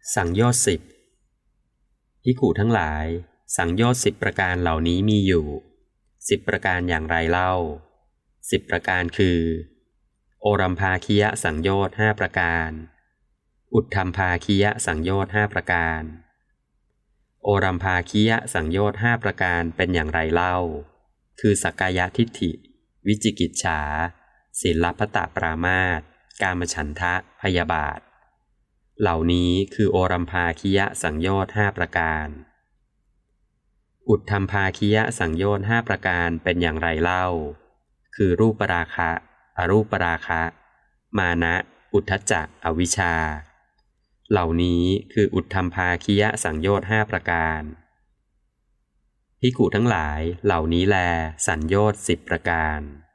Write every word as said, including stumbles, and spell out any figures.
สังโยชน์สิบภิกขุทั้งหลายสังโยชน์สิบประการเหล่านี้มีอยู่สิบประการอย่างไรเล่าสิบประการคือโอรัมภาคิยสังโยชน์ห้าประการอุทธัมภาคิยสังโยชน์ห้าประการโอรัมภาคิยสังโยชน์ห้าประการเป็นอย่างไรเล่าคือสักกายทิฏฐิวิจิกิจฉาศีลพัตตปรามาสกามฉันทะพยาบาทเหล่านี้คือโอรัมภาคิยสังโยชน์ห้าประการอุทธัมภาคิยสังโยชน์ห้าประการเป็นอย่างไรเล่าคือรูปราคะอรูปราคะมานะอุทธัจจะอวิชชาเหล่านี้คืออุทธัมภาคิยสังโยชน์ห้าประการภิกขุทั้งหลายเหล่านี้แลสัญโยชน์สิบประการ